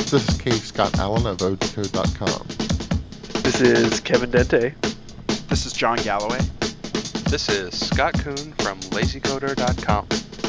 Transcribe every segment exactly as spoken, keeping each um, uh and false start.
This is K. Scott Allen of ode to code dot com. This is Kevin Dente. This is John Galloway. This is Scott Kuhn from lazy coder dot com.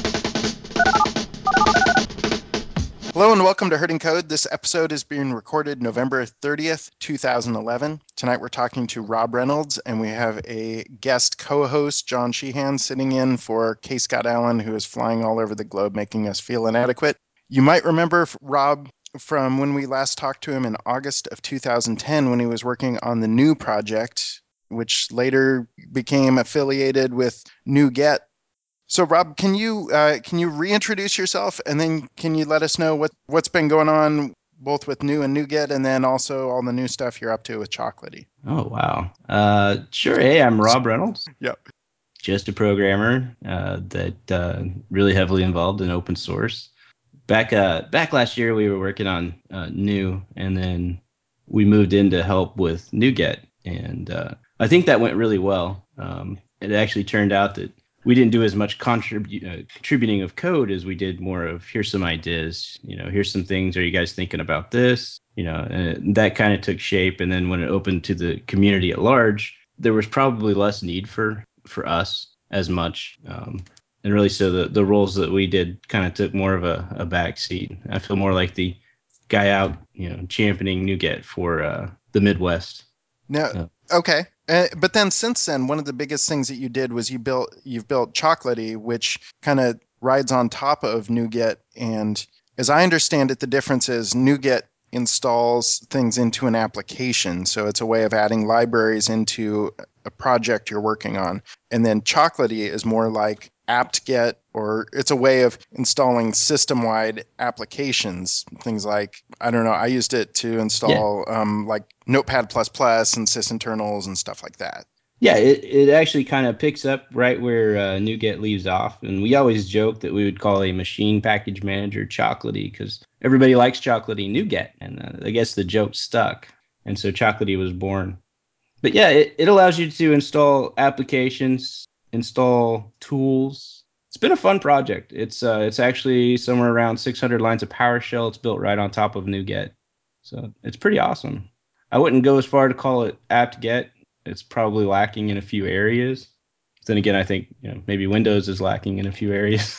Hello and welcome to Herding Code. This episode is being recorded November thirtieth, twenty eleven. Tonight we're talking to Rob Reynolds, and we have a guest co-host, John Sheehan, sitting in for K. Scott Allen, who is flying all over the globe, making us feel inadequate. You might remember Rob from when we last talked to him in August of two thousand ten when he was working on the New project, which later became affiliated with NuGet. So, Rob, can you uh, can you reintroduce yourself, and then can you let us know what, what's been going on both with New and NuGet, and then also all the new stuff you're up to with Chocolatey? Oh, wow. Uh, sure. Hey, I'm Rob Reynolds. Yep. Just a programmer uh, that uh, really heavily involved in open source. Back uh, back last year, we were working on uh, New, and then we moved in to help with NuGet, and uh, I think that went really well. Um, it actually turned out that we didn't do as much contrib- uh, contributing of code as we did more of here's some ideas, you know, here's some things. Are you guys thinking about this? You know, and that kind of took shape. And then when it opened to the community at large, there was probably less need for, for us as much. Um, and really, so the, the roles that we did kind of took more of a, a back seat. I feel more like the guy out, you know, championing NuGet for uh, the Midwest. No. Yeah. Okay. Uh, but then since then, one of the biggest things that you did was you built you've built Chocolatey, which kind of rides on top of NuGet. And as I understand it, the difference is NuGet installs things into an application. So it's a way of adding libraries into a project you're working on. And then Chocolatey is more like apt-get, or it's a way of installing system-wide applications. Things like, I don't know, I used it to install yeah. um, like Notepad plus plus and sysinternals and stuff like that. Yeah, it, it actually kind of picks up right where uh, NuGet leaves off. And we always joke that we would call a machine package manager Chocolatey because everybody likes Chocolatey NuGet. And uh, I guess the joke stuck. And so Chocolatey was born. But yeah, it, it allows you to install applications, install tools. It's been a fun project. It's uh, it's actually somewhere around six hundred lines of PowerShell. It's built right on top of NuGet. So it's pretty awesome. I wouldn't go as far to call it apt-get. It's probably lacking in a few areas. Then again, I think you know maybe Windows is lacking in a few areas.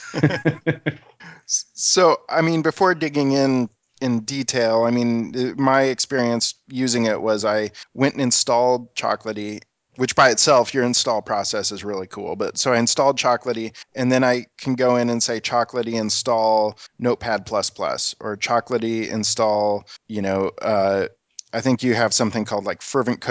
So, I mean, before digging in in detail, I mean, my experience using it was I went and installed Chocolatey, which by itself, your install process is really cool. But so I installed Chocolatey, and then I can go in and say Chocolatey install Notepad plus plus, or Chocolatey install, you know, uh, I think you have something called like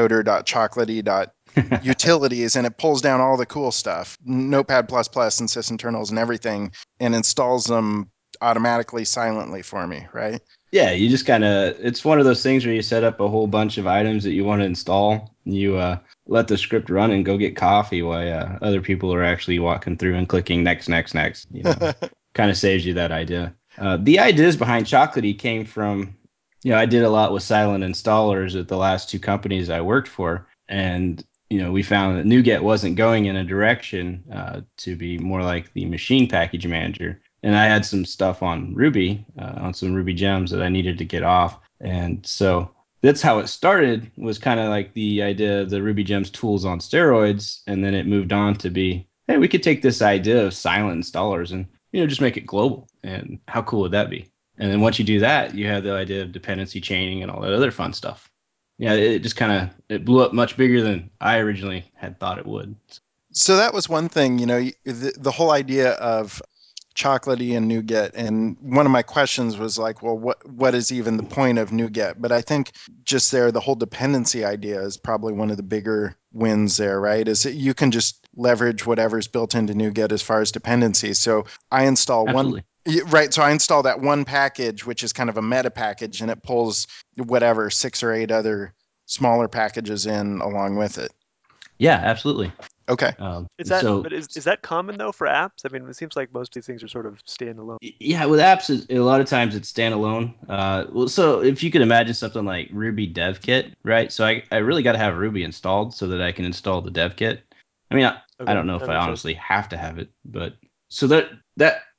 ferventcoder.chocolatey.utilities, and it pulls down all the cool stuff, Notepad plus plus and sysinternals and everything, and installs them automatically silently for me, right? Yeah, you just kind of, it's one of those things where you set up a whole bunch of items that you want to install. You uh, let the script run and go get coffee while uh, other people are actually walking through and clicking next, next, next. You know, kind of saves you that idea. Uh, the ideas behind Chocolatey came from, you know, I did a lot with silent installers at the last two companies I worked for. And, you know, we found that NuGet wasn't going in a direction uh, to be more like the machine package manager. And I had some stuff on Ruby, uh, on some Ruby gems that I needed to get off. And so that's how it started, was kind of like the idea of the Ruby gems tools on steroids. And then it moved on to be, hey, we could take this idea of silent installers and, you know, just make it global. And how cool would that be? And then once you do that, you have the idea of dependency chaining and all that other fun stuff. Yeah, it just kind of, it blew up much bigger than I originally had thought it would. So that was one thing, you know, the, the whole idea of Chocolatey and NuGet. And one of my questions was like, well, what what is even the point of NuGet? But I think just there, the whole dependency idea is probably one of the bigger wins there, right? Is that you can just leverage whatever's built into NuGet as far as dependencies. So I install Absolutely. one. Right. So I install that one package, which is kind of a meta package, and it pulls whatever six or eight other smaller packages in along with it. Yeah, absolutely. Okay. Um, Is that so, but is is that common though for apps? I mean, it seems like most of these things are sort of standalone. yeah, with apps, a lot of times it's standalone. Uh, well, so if you could imagine something like Ruby Dev Kit, right? So I, I really got to have Ruby installed so that I can install the Dev Kit. I mean, I, Okay, I don't know if that I makes honestly have to have it, but so that that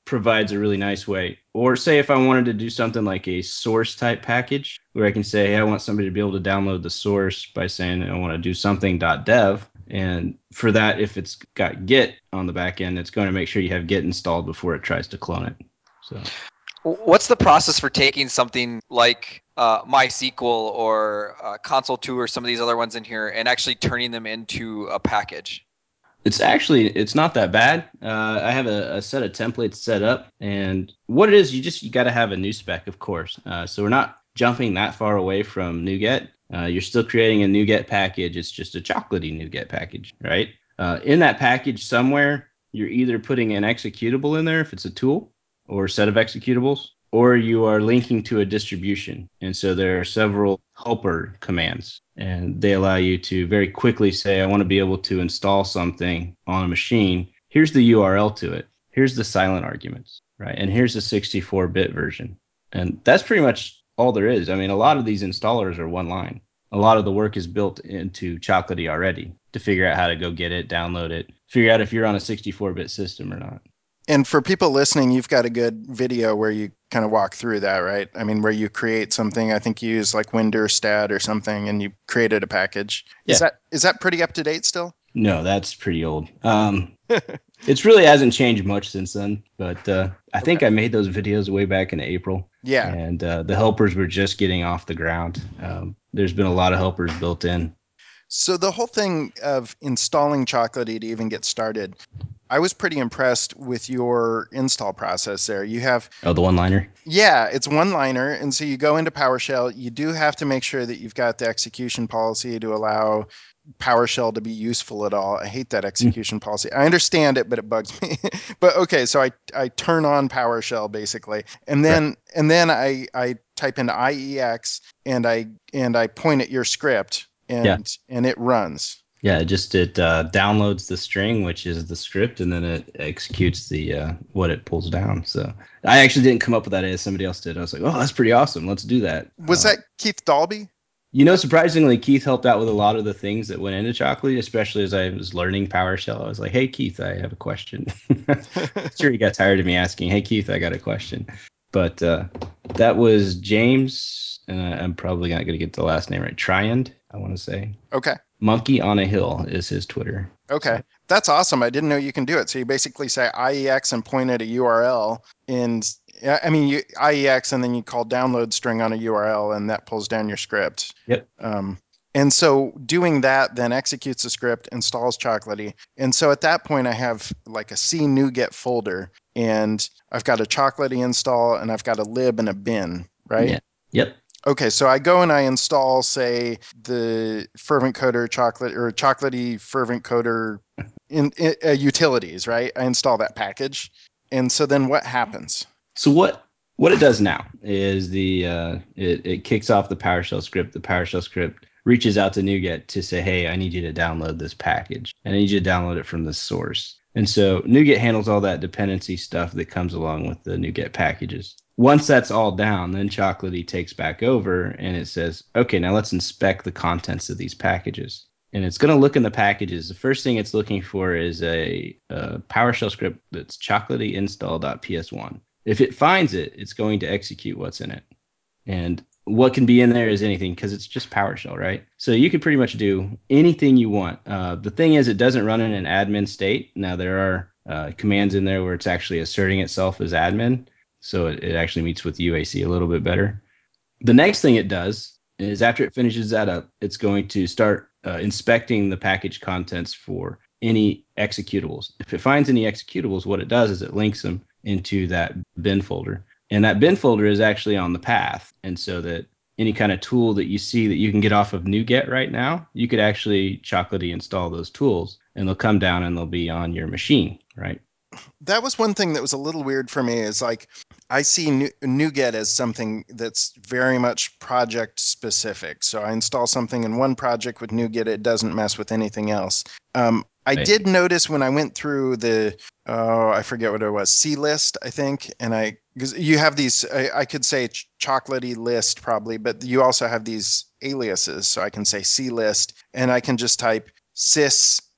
provides a really nice way. Or say if I wanted to do something like a source type package where I can say, hey, I want somebody to be able to download the source by saying I want to do something.dev. And for that, if it's got Git on the back end, it's going to make sure you have Git installed before it tries to clone it. So what's the process for taking something like uh, MySQL or uh, Console two or some of these other ones in here and actually turning them into a package? It's actually, it's not that bad. Uh, I have a, a set of templates set up, and what it is, you just, you got to have a new spec, of course. Uh, so we're not jumping that far away from NuGet. Uh, you're still creating a NuGet package. It's just a chocolatey NuGet package, right? Uh, in that package somewhere, you're either putting an executable in there if it's a tool or a set of executables, or you are linking to a distribution. And so there are several helper commands, and they allow you to very quickly say, I want to be able to install something on a machine. Here's the U R L to it. Here's the silent arguments, right? And here's the sixty-four bit version. And that's pretty much all there is. I mean, a lot of these installers are one line. A lot of the work is built into Chocolatey already to figure out how to go get it, download it, figure out if you're on a sixty-four bit system or not. And for people listening, you've got a good video where you kind of walk through that, right? I mean, where you create something. I think you use like Windorstat or something, and you created a package. Yeah. Is that is that pretty up to date still? No, that's pretty old. Um, it really hasn't changed much since then, but uh, I think Okay. I made those videos way back in April. Yeah. And uh, the helpers were just getting off the ground. Um, there's been a lot of helpers built in. So the whole thing of installing Chocolatey to even get started, I was pretty impressed with your install process there. You have Oh, the one-liner? Yeah, it's one-liner, and so you go into PowerShell. You do have to make sure that you've got the execution policy to allow PowerShell to be useful at all. I hate that execution mm. policy. I understand it, but it bugs me. But okay, so I I turn on PowerShell basically, and then right. and then I I type in I E X and I and I point at your script, and yeah. and it runs. Yeah, it just it uh, downloads the string, which is the script, and then it executes the uh, what it pulls down. So I actually didn't come up with that as somebody else did. I was like, oh, that's pretty awesome. Let's do that. Was uh, that Keith Dalby? You know, surprisingly, Keith helped out with a lot of the things that went into Chocolatey, especially as I was learning PowerShell. I was like, hey, Keith, I have a question. Sure, he got tired of me asking, hey, Keith, I got a question. But uh, that was James, and I'm probably not going to get the last name right. Triand, I want to say. Okay. Monkey on a Hill is his Twitter. Okay. So. That's awesome. I didn't know you can do it. So you basically say I E X and point at a U R L, and I mean you, I E X, and then you call download string on a U R L, and that pulls down your script. Yep. Um, and so doing that then executes the script, installs Chocolatey. And so at that point, I have like a C NuGet folder, and I've got a Chocolatey install, and I've got a lib and a bin, right? Yeah. Yep. Okay, so I go and I install, say, the Fervent Coder chocolate or Chocolatey Fervent Coder in, in uh, utilities, right? I install that package, and so then what happens? So what what it does now is the uh, it it kicks off the PowerShell script. The PowerShell script reaches out to NuGet to say, hey, I need you to download this package, and I need you to download it from the source. And so NuGet handles all that dependency stuff that comes along with the NuGet packages. Once that's all down, then Chocolatey takes back over and it says, okay, now let's inspect the contents of these packages. And it's going to look in the packages. The first thing it's looking for is a, a PowerShell script that's chocolatey install.ps one. If it finds it, it's going to execute what's in it. And what can be in there is anything because it's just PowerShell, right? So you can pretty much do anything you want. Uh, the thing is, it doesn't run in an admin state. Now, there are uh, commands in there where it's actually asserting itself as admin. So it, it actually meets with U A C a little bit better. The next thing it does is after it finishes that up, it's going to start uh, inspecting the package contents for any executables. If it finds any executables, what it does is it links them into that bin folder. And that bin folder is actually on the path. And so that any kind of tool that you see that you can get off of NuGet right now, you could actually Chocolatey install those tools and they'll come down and they'll be on your machine, right? That was one thing that was a little weird for me is like, I see NuGet as something that's very much project specific. So I install something in one project with NuGet, it doesn't mess with anything else. Um, I right. did notice when I went through the, oh, I forget what it was, C list, I think. And I, because you have these, I, I could say ch- Chocolatey list probably, but you also have these aliases. So I can say C list and I can just type sys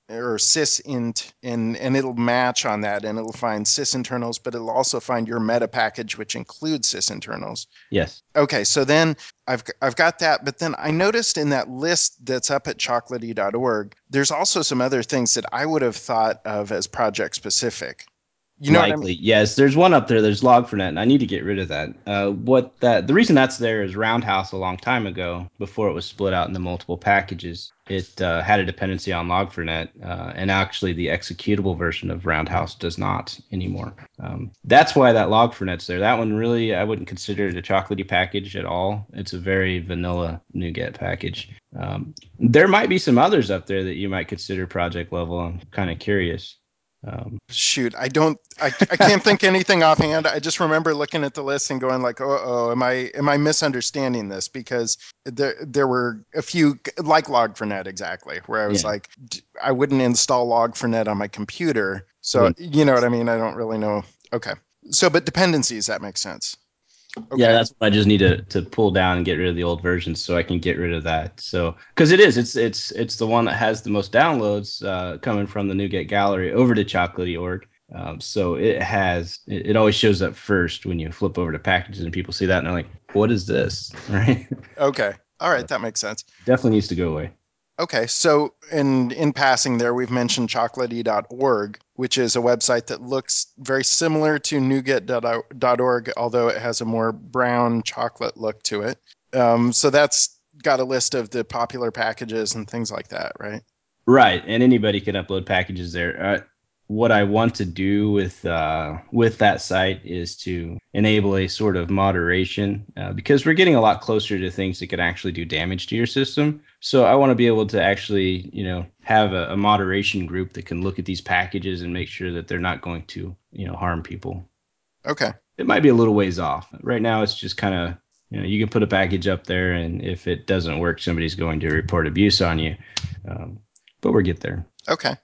or sysint, and and it'll match on that, and it'll find sysinternals, but it'll also find your meta package, which includes sysinternals. Yes. Okay, so then I've I've got that, but then I noticed in that list that's up at chocolatey dot org, there's also some other things that I would have thought of as project specific. You know Likely, what I mean? yes. There's one up there. There's log four net, and I need to get rid of that. Uh, what that the reason that's there is Roundhouse a long time ago, before it was split out into multiple packages. It uh, had a dependency on log four net, uh, and actually the executable version of Roundhouse does not anymore. Um, that's why that log four net's there. That one really, I wouldn't consider it a chocolatey package at all. It's a very vanilla NuGet package. Um, there might be some others up there that you might consider project level. I'm kind of curious. Um, Shoot, I don't, I, I can't think anything offhand. I just remember looking at the list and going like, oh, oh, am I, am I misunderstanding this? Because there, there were a few like log four net exactly, where I was Yeah. like, I wouldn't install log four net on my computer. So, Wouldn't. you know what I mean? I don't really know. Okay. So, but dependencies, that makes sense. Okay. Yeah, that's what I just need to to pull down and get rid of the old versions so I can get rid of that. So because it is, it's it's it's the one that has the most downloads uh, coming from the NuGet gallery over to chocolatey dot org. Um, so it has it, it always shows up first when you flip over to packages and people see that and they're like, "What is this?" Right? Okay. All right. That makes sense. Definitely needs to go away. Okay, so in in passing there, we've mentioned chocolatey dot org, which is a website that looks very similar to NuGet dot org, although it has a more brown chocolate look to it. Um, so that's got a list of the popular packages and things like that, right? Right, and anybody can upload packages there. Uh, what I want to do with uh, with that site is to enable a sort of moderation uh, because we're getting a lot closer to things that could actually do damage to your system. So I want to be able to actually, you know, have a, a moderation group that can look at these packages and make sure that they're not going to, you know, harm people. Okay. It might be a little ways off. Right now, it's just kind of, you know, you can put a package up there, and if it doesn't work, somebody's going to report abuse on you. Um, but we'll get there. Okay.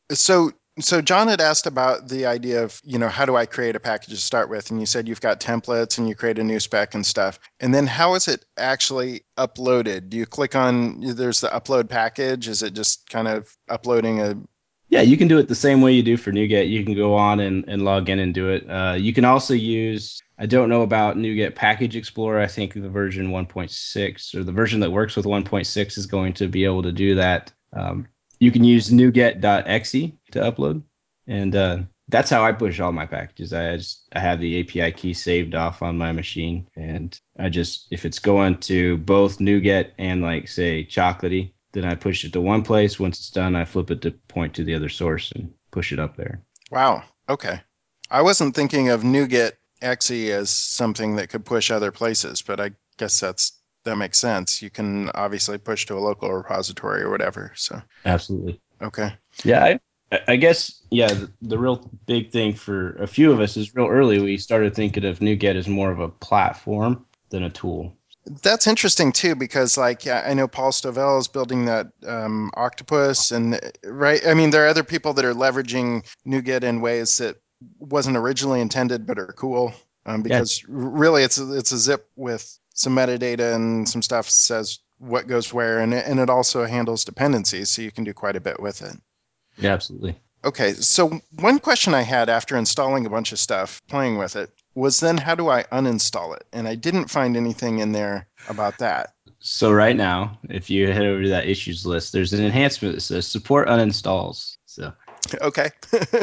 So so John had asked about the idea of, you know, how do I create a package to start with? And you said you've got templates and you create a new spec and stuff. And then how is it actually uploaded? Do you click on, there's the upload package? Is it just kind of uploading a Yeah, you can do it the same way you do for NuGet. You can go on and, and log in and do it. Uh, you can also use, I don't know about NuGet Package Explorer. I think the version one point six or the version that works with one point six is going to be able to do that. Um, you can use NuGet dot E X E to upload. And uh, that's how I push all my packages. I just I have the A P I key saved off on my machine. And I just, if it's going to both NuGet and like say Chocolatey, then I push it to one place. Once it's done, I flip it to point to the other source and push it up there. Wow. Okay. I wasn't thinking of NuGet E X E as something that could push other places, but I guess that's that makes sense. You can obviously push to a local repository or whatever. So Absolutely. okay. Yeah, I, I guess yeah. The, the real big thing for a few of us is real early we started thinking of NuGet as more of a platform than a tool. That's interesting too, because like yeah, I know Paul Stovell is building that um, octopus, and right. I mean, there are other people that are leveraging NuGet in ways that wasn't originally intended, but are cool. Um, Yeah. because really, it's a, it's a zip with some metadata and some stuff says what goes where, and it, and it also handles dependencies, so you can do quite a bit with it. Yeah, absolutely. Okay, so one question I had after installing a bunch of stuff, playing with it, was then how do I uninstall it? And I didn't find anything in there about that. So right now, if you head over to that issues list, there's an enhancement that says support uninstalls. So Okay.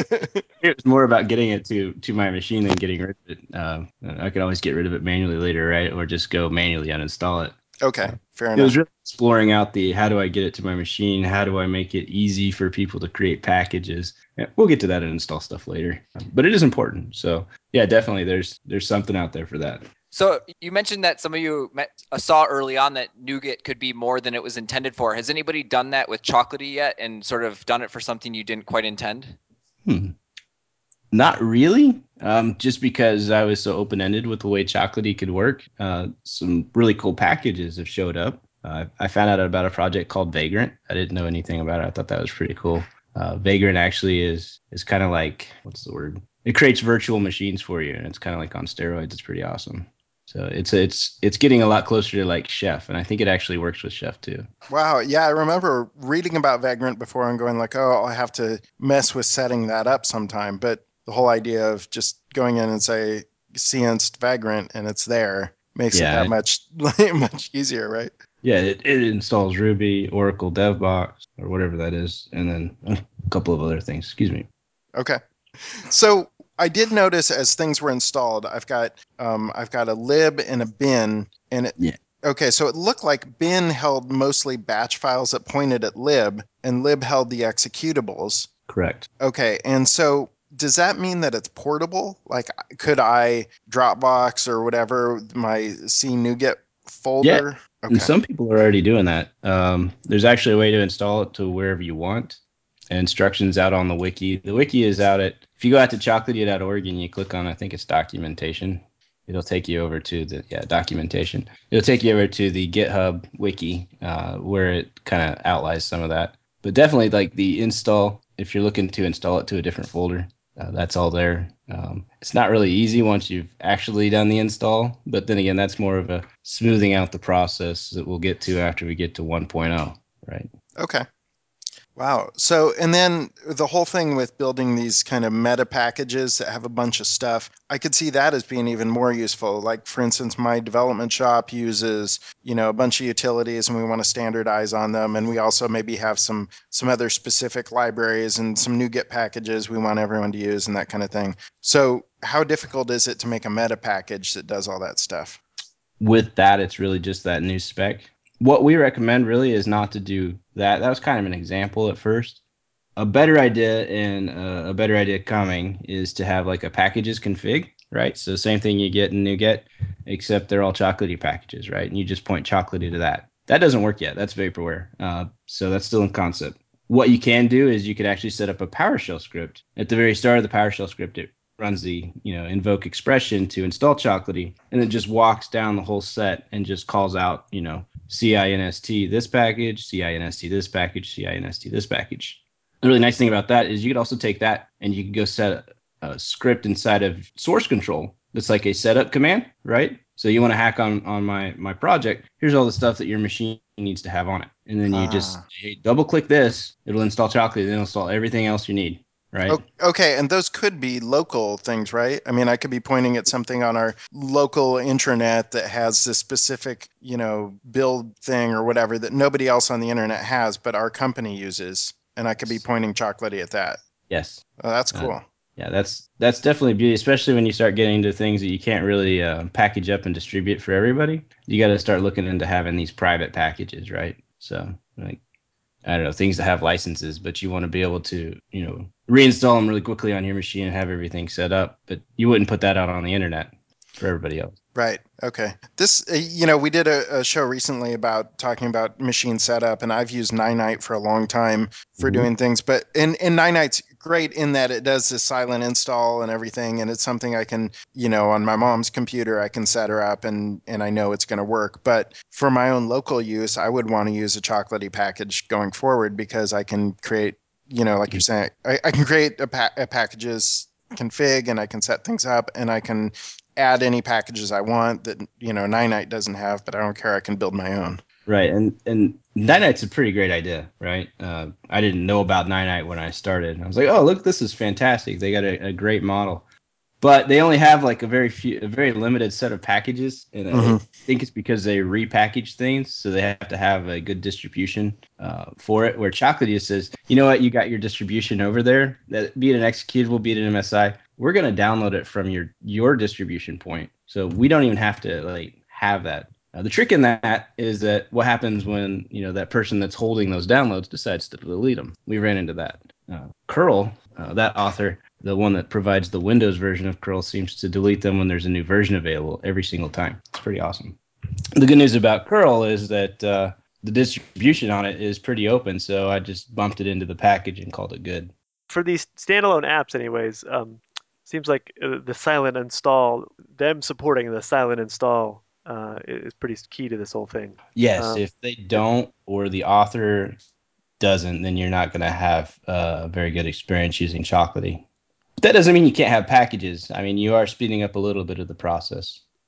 it was more about getting it to to my machine than getting rid of it. Um, I could always get rid of it manually later, right? Or just go manually uninstall it. Okay, fair It enough. was really exploring out the how do I get it to my machine? How do I make it easy for people to create packages? Yeah, we'll get to that and install stuff later, but it is important. So yeah, definitely there's there's something out there for that. So you mentioned that some of you met, uh, saw early on that NuGet could be more than it was intended for. Has anybody done that with Chocolatey yet and sort of done it for something you didn't quite intend? Hmm. Not really. Um, just because I was so open-ended with the way Chocolatey could work. Uh, some really cool packages have showed up. Uh, I found out about a project called Vagrant. I didn't know anything about it. I thought that was pretty cool. Uh, Vagrant actually is is kind of like, what's the word? It creates virtual machines for you, and it's kind of like on steroids. It's pretty awesome. So it's it's it's getting a lot closer to like Chef, and I think it actually works with Chef too. Wow. Yeah, I remember reading about Vagrant before and going like, oh, I'll have to mess with setting that up sometime. But the whole idea of just going in and say Cienst Vagrant and it's there makes Yeah, it that it- much much easier, right? Yeah, it, it installs Ruby, Oracle DevBox, or whatever that is, and then a couple of other things. Excuse me. Okay. So I did notice as things were installed, I've got um, I've got a lib and a bin, and it, Yeah. okay, so it looked like bin held mostly batch files that pointed at lib, and lib held the executables. Correct. Okay, and so does that mean that it's portable? Like, could I Dropbox or whatever my C NuGet folder? And Okay. some people are already doing that. Um, there's actually a way to install it to wherever you want. And instructions out on the wiki. The wiki is out at, if you go out to chocolatier dot org and you click on, I think it's documentation, it'll take you over to the, yeah, documentation. It'll take you over to the GitHub wiki uh, where it kind of outlines some of that. But definitely like the install, if you're looking to install it to a different folder, uh, that's all there. Um, it's not really easy once you've actually done the install, but then again, that's more of a smoothing out the process that we'll get to after we get to one point oh, right? Okay. Wow. So, and then the whole thing with building these kind of meta packages that have a bunch of stuff, I could see that as being even more useful. Like, for instance, my development shop uses, you know, a bunch of utilities and we want to standardize on them. And we also maybe have some some other specific libraries and some NuGet packages we want everyone to use and that kind of thing. So how difficult is it to make a meta package that does all that stuff? With that, it's really just that new spec. What we recommend really is not to do that. That was kind of an example at first. A better idea and uh, a better idea coming is to have like a packages config, right? So same thing you get in NuGet, except they're all chocolatey packages, right? And you just point chocolatey to that. That doesn't work yet. That's vaporware. Uh, so that's still in concept. What you can do is you could actually set up a PowerShell script. At the very start of the PowerShell script, it runs the, you know, invoke expression to install chocolatey, and it just walks down the whole set and just calls out, you know, cinst this package, cinst this package, cinst this package. The really nice thing about that is you could also take that and you could go set a, a script inside of source control that's like a setup command, right? So you want to hack on on my my project. Here's all the stuff that your machine needs to have on it, and then you just Ah. hey, double click this. It'll install chocolate, then it'll install everything else you need, right? O- Okay, and those could be local things, right? I mean, I could be pointing at something on our local intranet that has this specific, you know, build thing or whatever that nobody else on the internet has, but our company uses, and I could be pointing chocolatey at that. Yes. Oh, that's Uh, cool. Yeah, that's that's definitely beauty, especially when you start getting into things that you can't really uh, package up and distribute for everybody. You got to start looking into having these private packages, right? So, like, I don't know, things that have licenses, but you want to be able to, you know, reinstall them really quickly on your machine and have everything set up. But you wouldn't put that out on the internet for everybody else. Right. Okay. This, uh, you know, we did a, a show recently about talking about machine setup, and I've used Ninite for a long time for Mhm. doing things. But and and Ninite's great in that it does this silent install and everything, and it's something I can, you know, on my mom's computer I can set her up, and and I know it's going to work. But for my own local use, I would want to use a chocolatey package going forward because I can create, you know, like you're saying, I, I can create a, pa- a packages config and I can set things up and I can add any packages I want that, you know, Ninite doesn't have, but I don't care. I can build my own. Right, and and Ninite's a pretty great idea, right? Uh, I didn't know about Ninite when I started. I was like, oh, look, this is fantastic. They got a, a great model, but they only have like a very few, a very limited set of packages, and I Mhm. think it's because they repackage things, so they have to have a good distribution uh, for it. Where Chocolatey says, you know what, you got your distribution over there, that be it an executable, be it an M S I, we're gonna download it from your your distribution point, so we don't even have to like have that. Uh, the trick in that is that what happens when, you know, that person that's holding those downloads decides to delete them. We ran into that. Uh, Curl, uh, that author, the one that provides the Windows version of curl, seems to delete them when there's a new version available every single time. It's pretty awesome. The good news about curl is that uh, the distribution on it is pretty open, so I just bumped it into the package and called it good. For these standalone apps, anyways, um, seems like uh, the silent install, them supporting the silent install, uh, is pretty key to this whole thing. Yes, Um, if they don't or the author doesn't, then you're not going to have a very good experience using Chocolatey. But that doesn't mean you can't have packages. I mean, you are speeding up a little bit of the process.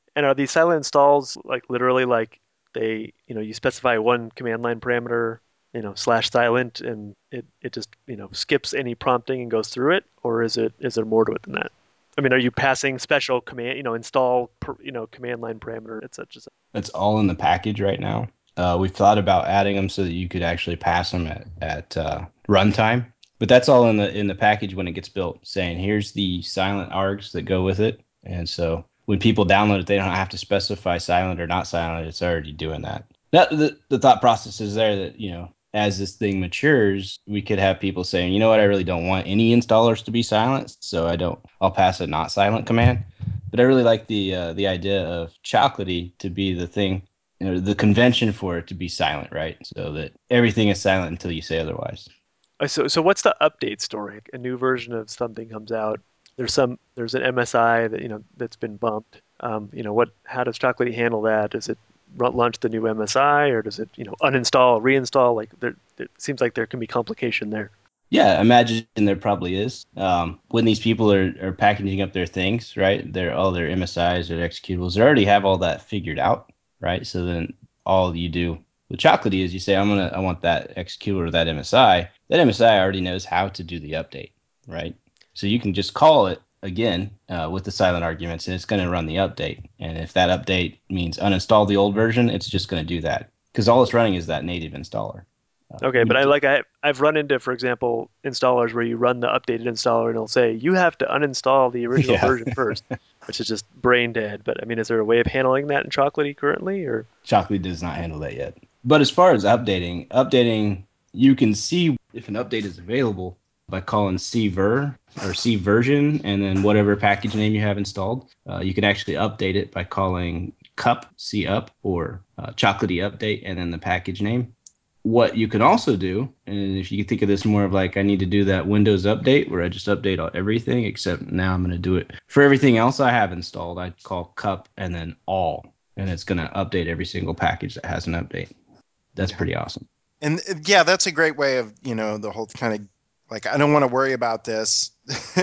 And are these silent installs like literally like they, you know, you specify one command line parameter, you know, slash silent, and it, it just, you know, skips any prompting and goes through it? Or is it is there more to it than that? I mean, are you passing special command, you know, install, per, you know, command line parameter, et cetera, et cetera? It's all in the package right now. Uh, we've thought about adding them so that you could actually pass them at at uh, runtime, but that's all in the in the package when it gets built. Saying here's the silent args that go with it, and so when people download it, they don't have to specify silent or not silent. It's already doing that. Now, the the thought process is there that you know as this thing matures, we could have people saying, you know what, I really don't want any installers to be silent, so I don't. I'll pass a not silent command. But I really like the uh, the idea of Chocolatey to be the thing, you know, the convention for it to be silent, right? So that everything is silent until you say otherwise. Uh, So, so what's the update story? A new version of something comes out. There's some, there's an M S I that, you know, that's been bumped. Um, you know, what, how does Chocolatey handle that? Does it run, launch the new M S I, or does it, you know, uninstall, reinstall? Like there, it seems like there can be complication there. Yeah, I imagine there probably is. Um, when these people are, are packaging up their things, right? Their all their M S Is or executables, they already have all that figured out, right? So then all you do with Chocolatey is you say, I'm gonna I want that executable or that M S I. That M S I already knows how to do the update, right? So you can just call it again uh, with the silent arguments, and it's going to run the update. And if that update means uninstall the old version, it's just going to do that because all it's running is that native installer. Uh, Okay, we but I d- like I I've run into, for example, installers where you run the updated installer and it'll say you have to uninstall the original Yeah. version first, which is just brain dead. But I mean, is there a way of handling that in Chocolatey currently, or? Chocolatey does not handle that yet. But as far as updating, updating, you can see if an update is available by calling cver or c version and then whatever package name you have installed. Uh, you can actually update it by calling cup c up or uh, Chocolatey update and then the package name. What you can also do, and if you think of this more of like I need to do that Windows update where I just update all, everything, except now I'm going to do it for everything else I have installed. I call cup and then all, and it's going to update every single package that has an update. That's Yeah. pretty awesome. And uh, yeah, that's a great way of, you know, the whole kind of like, I don't want to worry about this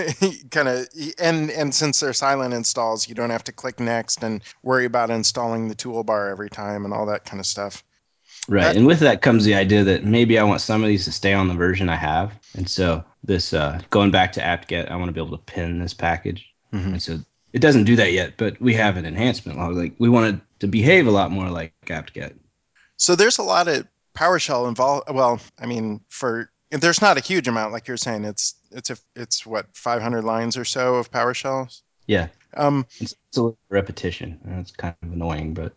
kind of, and, and since they're silent installs, you don't have to click next and worry about installing the toolbar every time and all that kind of stuff. Right. That, And with that comes the idea that maybe I want some of these to stay on the version I have. And so this uh, going back to apt-get, I want to be able to pin this package. Mhm. And so it doesn't do that yet, but we have an enhancement log. Like we want it to behave a lot more like apt-get. So there's a lot of PowerShell involved. Well, I mean, for there's not a huge amount, like you're saying. It's it's a it's what five hundred lines or so of PowerShell. Yeah. Um, It's, it's a little repetition. And it's kind of annoying, but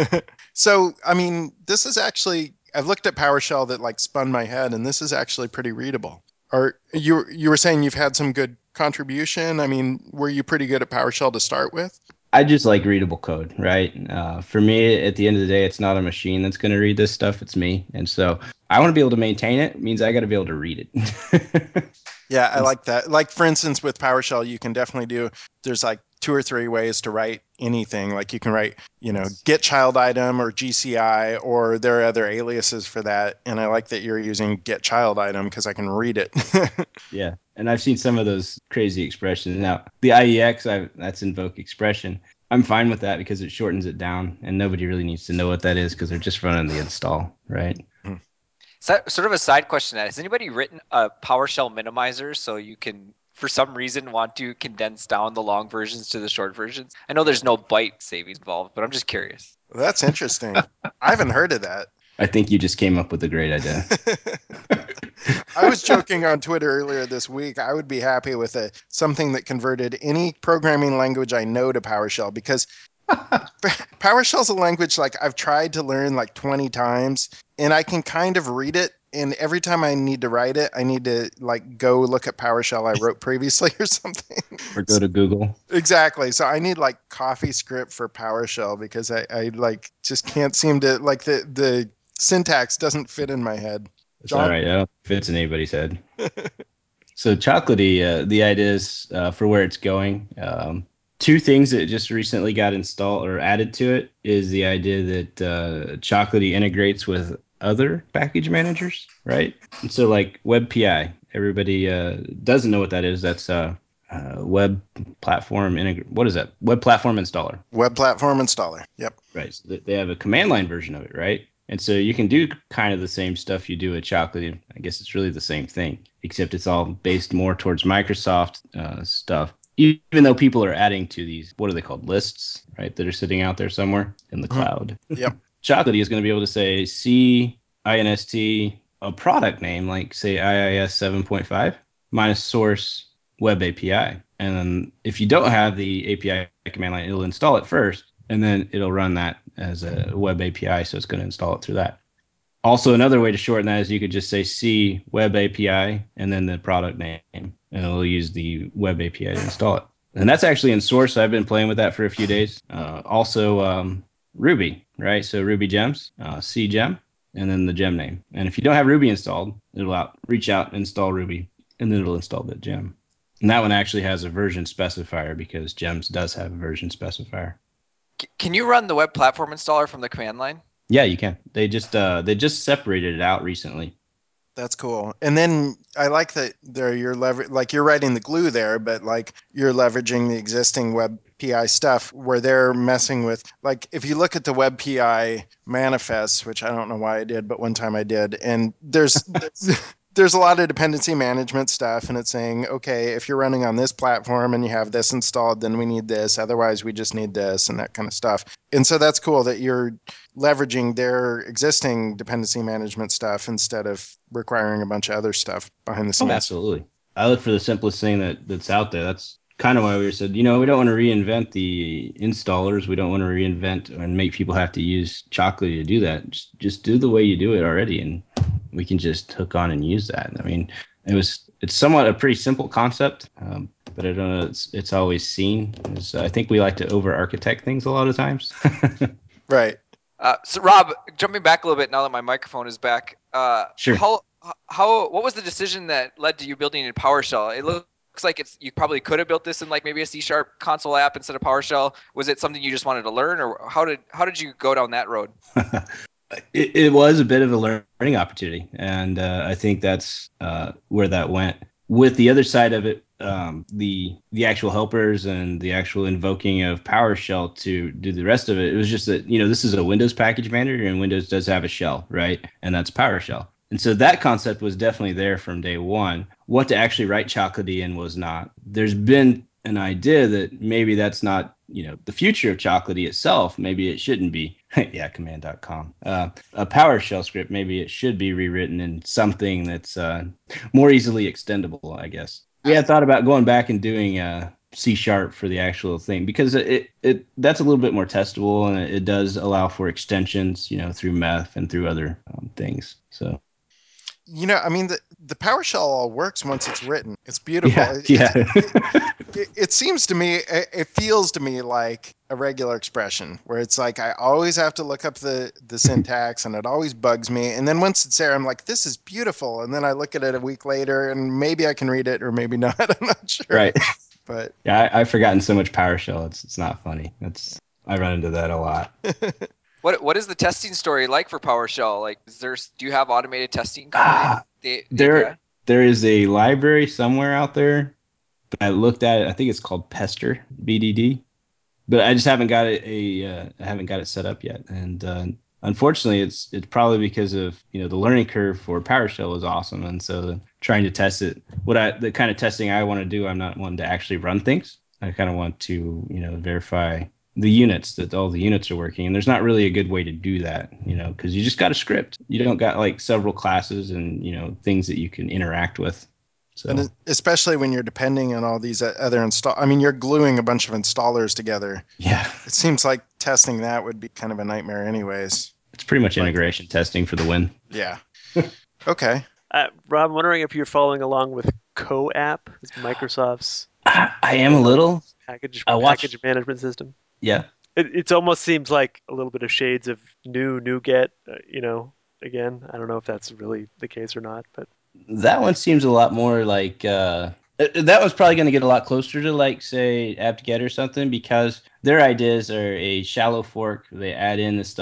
so I mean, this is actually I've looked at PowerShell that like spun my head, and this is actually pretty readable. Are you you were saying you've had some good contribution? I mean, were you pretty good at PowerShell to start with? I just like readable code, right? Uh, for me, at the end of the day, it's not a machine that's going to read this stuff. It's me. And so I want to be able to maintain it. It means I got to be able to read it. Yeah, I like that. Like for instance, with PowerShell, you can definitely do. There's like two or three ways to write anything. Like you can write, you know, get child item or G C I, or there are other aliases for that. And I like that you're using get child item because I can read it. Yeah. And I've seen some of those crazy expressions. Now, the I E X, I, that's invoke expression. I'm fine with that because it shortens it down and nobody really needs to know what that is because they're just running the install, right? So, sort of a side question: that has anybody written a PowerShell minimizer so you can, for some reason, want to condense down the long versions to the short versions? I know there's no byte savings involved, but I'm just curious. That's interesting. I haven't heard of that. I think you just came up with a great idea. I was joking on Twitter earlier this week. I would be happy with a something that converted any programming language I know to PowerShell because PowerShell's a language like I've tried to learn like twenty times and I can kind of read it. And every time I need to write it, I need to like go look at PowerShell I wrote previously or something. Or go to Google. Exactly. So I need like CoffeeScript for PowerShell because I, I like just can't seem to like the, the syntax doesn't fit in my head. It's John? all right. I don't think it fits in anybody's head. So Chocolatey, uh, the idea is uh, for where it's going. Um, two things that just recently got installed or added to it is the idea that uh, Chocolatey integrates with other package managers, right? And so like WebPI, everybody uh, doesn't know what that is. That's uh, uh, web platform integ- What is that? Web platform installer. Web platform installer. Yep. Right. So th- they have a command line version of it, right? And so you can do kind of the same stuff you do at Chocolate. I guess it's really the same thing, except it's all based more towards Microsoft uh, stuff. Even though people are adding to these, what are they called? Lists, right? That are sitting out there somewhere in the Mhm. cloud. Yep. Chocolatey is going to be able to say C I N S T, a product name, like say I I S seven point five, minus source web A P I. And then if you don't have the A P I command line, it'll install it first, and then it'll run that as a web A P I. So it's going to install it through that. Also, another way to shorten that is you could just say C web A P I and then the product name, and it'll use the web A P I to install it. And that's actually in source. I've been playing with that for a few days. Uh, also, um, Ruby, right? So Ruby gems, uh, C gem, and then the gem name. And if you don't have Ruby installed, it'll out, reach out, install Ruby, and then it'll install the gem. And that one actually has a version specifier because gems does have a version specifier. C- Can you run the web platform installer from the command line? Yeah, you can. They just uh, they just separated it out recently. That's cool. And then I like that there you're lever- like you're writing the glue there, but like you're leveraging the existing web P I stuff where they're messing with, like if you look at the web P I manifests, which I don't know why I did, but one time I did, and there's there's a lot of dependency management stuff, and it's saying, okay, if you're running on this platform and you have this installed, then we need this. Otherwise, we just need this and that kind of stuff. And so that's cool that you're leveraging their existing dependency management stuff instead of requiring a bunch of other stuff behind the scenes. Oh, absolutely. I look for the simplest thing that, that's out there. That's kind of why we said, you know, we don't want to reinvent the installers. We don't want to reinvent and make people have to use Chocolate to do that. Just just do the way you do it already, and we can just hook on and use that. I mean, it was it's somewhat a pretty simple concept, um, but I don't know. It's it's always seen. As, I think we like to over architect things a lot of times. Right. Uh, so Rob, jumping back a little bit now that my microphone is back, uh, Sure. how how what was the decision that led to you building in PowerShell? It looks like it's you probably could have built this in like maybe a C sharp console app instead of PowerShell. Was it something you just wanted to learn, or how did how did you go down that road? it, it was a bit of a learning opportunity, and uh, I think that's uh, where that went. With the other side of it, um, the the actual helpers and the actual invoking of PowerShell to do the rest of it, it was just that, you know, this is a Windows package manager, and Windows does have a shell, right? And that's PowerShell. And so that concept was definitely there from day one. What to actually write Chocolatey in was not. There's been an idea that maybe that's not, you know, the future of Chocolatey itself. Maybe it shouldn't be. Yeah, command dot com. Uh, a PowerShell script, maybe it should be rewritten in something that's uh, more easily extendable, I guess. We had thought about going back and doing uh, C sharp for the actual thing because it, it that's a little bit more testable, and it, it does allow for extensions, you know, through meth and through other um, things. So You know, I mean, the, the PowerShell all works once it's written. It's beautiful. yeah, It, yeah. it, it seems to me, it, it feels to me like a regular expression where it's like I always have to look up the, the syntax and it always bugs me. And then once it's there, I'm like, this is beautiful. And then I look at it a week later and maybe I can read it or maybe not. I'm not sure. Right. But Yeah, I, I've forgotten so much PowerShell. It's it's not funny. That's I run into that a lot. What what is the testing story like for PowerShell? Like, is there do you have automated testing? Ah, the, the there A P I? there is a library somewhere out there, but I looked at it. I think it's called Pester B D D, but I just haven't got it a uh, I haven't got it set up yet. And uh, unfortunately, it's it's probably because of, you know, the learning curve for PowerShell is awesome, and so trying to test it, what I the kind of testing I want to do, I'm not one to actually run things. I kind of want to, you know, verify the units, that all the units are working, and there's not really a good way to do that, you know, because you just got a script. You don't got like several classes and, you know, things that you can interact with. So and especially when you're depending on all these other install, I mean, you're gluing a bunch of installers together. yeah, It seems like testing that would be kind of a nightmare anyways. it's pretty much Like- integration testing for the win. Yeah. Okay. Uh, Rob, I'm wondering if you're following along with CoApp, it's Microsoft's I, I am a little. package I watched- package management system. Yeah. It it almost seems like a little bit of shades of new NuGet. Uh, you know, again, I don't know if that's really the case or not, but That one seems a lot more like uh, uh, that was probably going to get a lot closer to, like, say, apt-get or something, because their ideas are a shallow fork. They add in the stuff,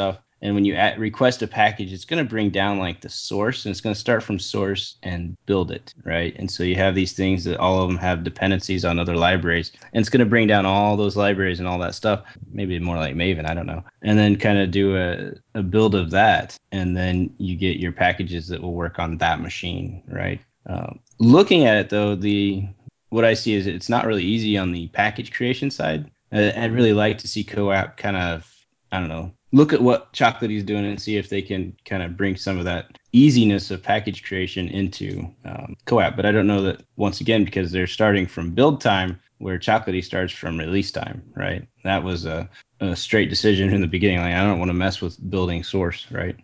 And when you add, request a package, it's going to bring down like the source, and it's going to start from source and build it, right? And so you have these things that all of them have dependencies on other libraries, and it's going to bring down all those libraries and all that stuff. Maybe more like Maven, I don't know. And then kind of do a, a build of that, and then you get your packages that will work on that machine, right? Um, looking at it though, the what I see is it's not really easy on the package creation side. Uh, I'd really like to see CoApp kind of, I don't know, look at what Chocolate's doing and see if they can kind of bring some of that easiness of package creation into um, CoApp. But I don't know that, once again, because they're starting from build time where Chocolatey starts from release time, right? That was a, a straight decision in the beginning. Like, I don't want to mess with building source, right?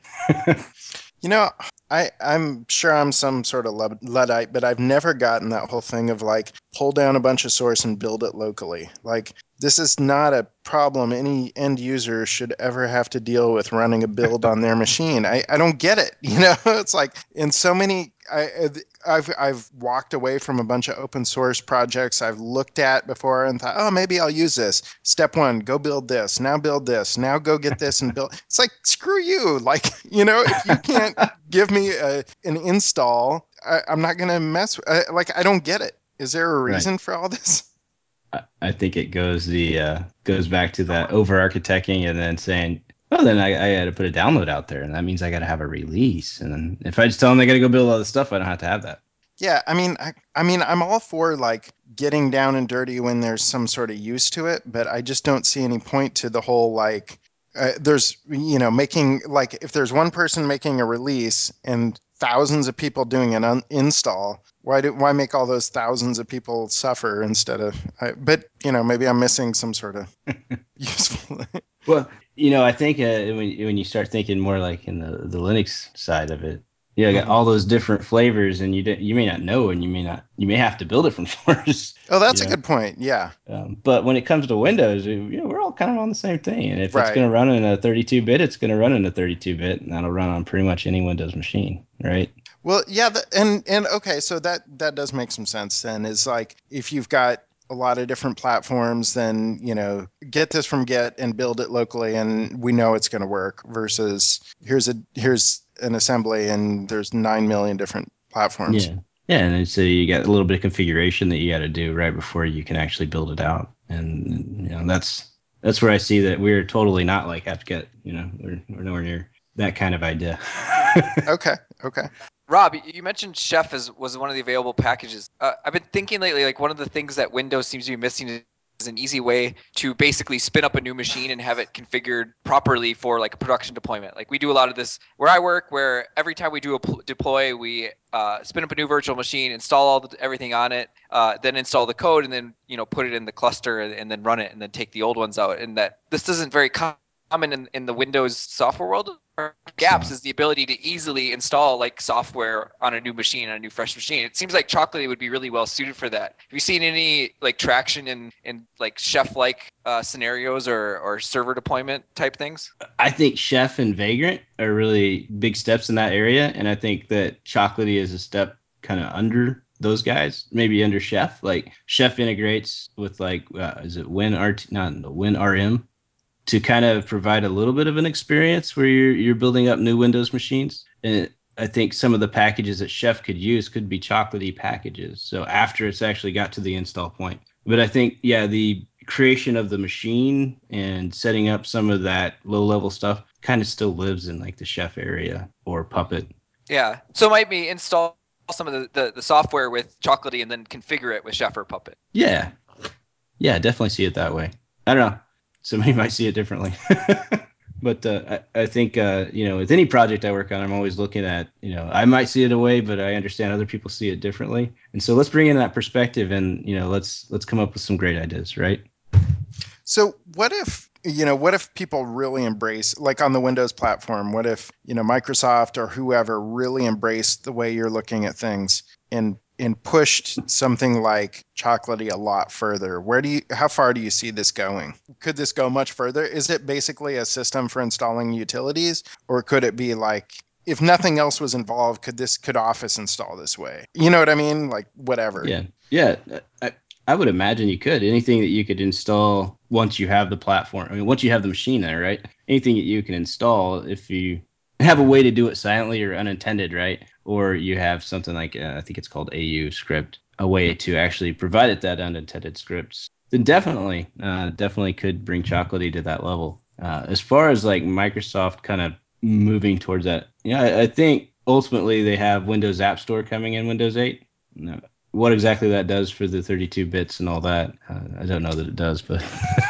You know, I, I'm sure I'm some sort of Luddite, but I've never gotten that whole thing of like pull down a bunch of source and build it locally. Like, this is not a problem any end user should ever have to deal with running a build on their machine. I, I don't get it. You know, it's like in so many, I, I've, I've walked away from a bunch of open source projects I've looked at before and thought, oh, maybe I'll use this. Step one, go build this. Now build this. Now go get this and build. It's like, screw you. Like, you know, if you can't give me a, an install, I, I'm not going to mess with, I, like, I don't get it. Is there a reason right. for all this? I think it goes the uh, goes back to that over architecting and then saying, well, then I, I got to put a download out there, and that means I got to have a release. And then if I just tell them they got to go build all this stuff, I don't have to have that. Yeah, I mean, I, I mean, I'm all for like getting down and dirty when there's some sort of use to it, but I just don't see any point to the whole like. Uh, there's, you know, making like if there's one person making a release and thousands of people doing an un- install, why do why make all those thousands of people suffer instead of? I, but you know, maybe I'm missing some sort of useful. Well, you know, I think uh, when when you start thinking more like in the, the Linux side of it, you know, got Mm-hmm. all those different flavors, and you don't, you may not know, and you may not, you may have to build it from source. Oh, that's you a know? good point. Yeah. Um, but when it comes to Windows, you know, we're all kind of on the same thing. And if Right. it's going to run in a thirty-two bit, it's going to run in a thirty-two bit, and that'll run on pretty much any Windows machine, right? Well, yeah, the, and and okay, so that that does make some sense. Then is like if you've got a lot of different platforms, then you know, get this from Git and build it locally, and we know it's going to work. Versus here's a here's an assembly, and there's nine million different platforms. Yeah. Yeah, and then so you got a little bit of configuration that you got to do right before you can actually build it out, and you know that's that's where I see that we're totally not like apt-get. You know, we're we're nowhere near that kind of idea. Okay, okay. Rob, you mentioned Chef as was one of the available packages. Uh, I've been thinking lately, like one of the things that Windows seems to be missing is an easy way to basically spin up a new machine and have it configured properly for like a production deployment. Like we do a lot of this where I work, where every time we do a pl- deploy, we uh, spin up a new virtual machine, install all the, everything on it, uh, then install the code, and then you know put it in the cluster and, and then run it, and then take the old ones out. And that this isn't very common in, in the Windows software world. Gaps is the ability to easily install like software on a new machine, on a new fresh machine. It seems like Chocolatey would be really well suited for that. Have you seen any like traction in in like Chef-like uh, scenarios or or server deployment type things? I think Chef and Vagrant are really big steps in that area, and I think that Chocolatey is a step kind of under those guys, maybe under Chef. Like Chef integrates with like uh, is it WinRT, not WinRM, to kind of provide a little bit of an experience where you're you're building up new Windows machines. And I think some of the packages that Chef could use could be Chocolatey packages. So after it's actually got to the install point. But I think, yeah, the creation of the machine and setting up some of that low level stuff kind of still lives in like the Chef area or Puppet. Yeah. So it might be install some of the, the, the software with Chocolatey and then configure it with Chef or Puppet. Yeah. Yeah, definitely see it that way. I don't know. Somebody might see it differently. But uh, I, I think, uh, you know, with any project I work on, I'm always looking at, you know, I might see it a way, but I understand other people see it differently. And so let's bring in that perspective and, you know, let's let's come up with some great ideas, right? So what if, you know, what if people really embrace, like on the Windows platform, what if, you know, Microsoft or whoever really embraced the way you're looking at things and and pushed something like Chocolatey a lot further? Where do you, how far do you see this going? Could this go much further? Is it basically a system for installing utilities, or could it be like, if nothing else was involved, could this, could Office install this way? You know what I mean? Like whatever. Yeah. Yeah. I, I would imagine you could. Anything that you could install once you have the platform. I mean, once you have the machine there, right? Anything that you can install if you have a way to do it silently or unintended, right? Or you have something like, uh, I think it's called A U script, a way to actually provide it that unintended scripts, then definitely, uh, definitely could bring Chocolatey to that level. Uh, as far as like Microsoft kind of moving towards that, yeah, I, I think ultimately they have Windows App Store coming in Windows eight. No, what exactly that does for the thirty-two bits and all that, uh, I don't know that it does, but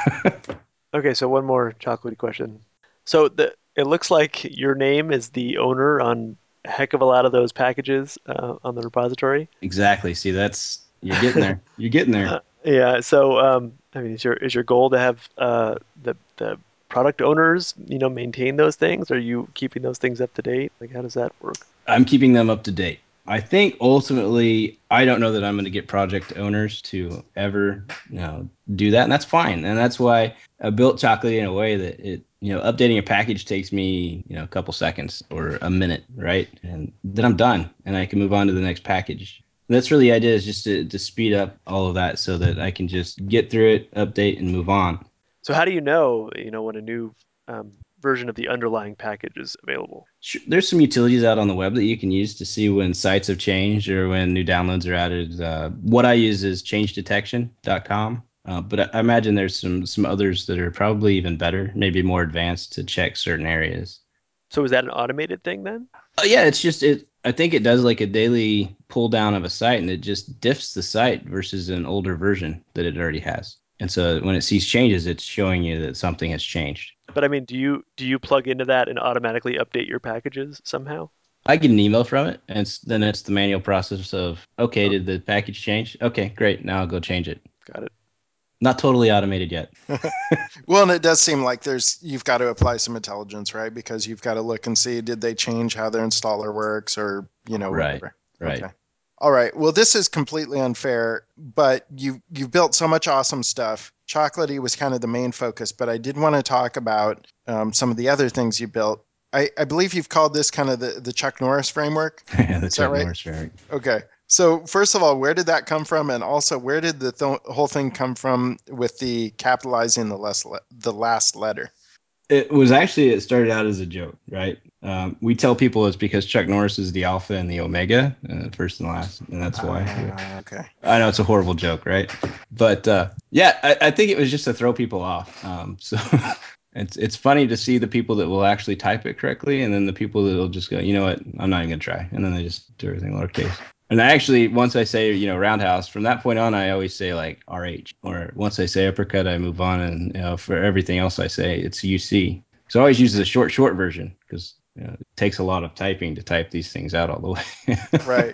Okay, so one more chocolatey question. So the it looks like your name is the owner on a heck of a lot of those packages uh, on the repository. exactly. See, that's you're getting there. You're getting there. Uh, yeah. So um, I mean, is your is your goal to have uh, the the product owners, you know, maintain those things? Are you keeping those things up to date? Like, how does that work? I'm keeping them up to date. I think ultimately, I don't know that I'm going to get project owners to ever, you know, do that, and that's fine. And that's why I built Chocolatey in a way that it, you know, updating a package takes me, you know, a couple seconds or a minute, right? And then I'm done, and I can move on to the next package. And that's really the idea, is just to, to speed up all of that so that I can just get through it, update, and move on. So how do you know, you know, when a new um, version of the underlying package is available? Sure, there's some utilities out on the web that you can use to see when sites have changed or when new downloads are added. Uh, what I use is change detection dot com, uh, but I, I imagine there's some some others that are probably even better, maybe more advanced to check certain areas. So is that an automated thing then? Oh yeah, it's just it. I think it does like a daily pull down of a site, and it just diffs the site versus an older version that it already has. And so when it sees changes, it's showing you that something has changed. But I mean, do you do you plug into that and automatically update your packages somehow? I get an email from it, and it's, then it's the manual process of, okay, Oh, did the package change? Okay, great. Now I'll go change it. got it. Not totally automated yet. Well, and it does seem like there's you've got to apply some intelligence, right? Because you've got to look and see, did they change how their installer works, or you know Right, whatever. right. Okay. All right. Well, this is completely unfair, but you you've built so much awesome stuff. Chocolatey was kind of the main focus, but I did want to talk about um, some of the other things you built. I, I believe you've called this kind of the, the Chuck Norris framework. Yeah, the Is that Chuck right? Norris variant. Okay. So first of all, where did that come from, and also where did the th- whole thing come from with the capitalizing the less le- the last letter? It was actually, it started out as a joke, right? Um, we tell people it's because Chuck Norris is the alpha and the omega, uh, first and last, and that's why. Uh, okay. I know it's a horrible joke, right? But uh, yeah, I, I think it was just to throw people off. Um, so it's it's funny to see the people that will actually type it correctly, and then the people that will just go, you know what, I'm not even gonna try, and then they just do everything lowercase. And I actually, once I say, you know, roundhouse, from that point on, I always say like R H. Or once I say uppercut, I move on, and you know, for everything else I say, it's U C. So I always use the short, short version because you know, it takes a lot of typing to type these things out all the way. Right.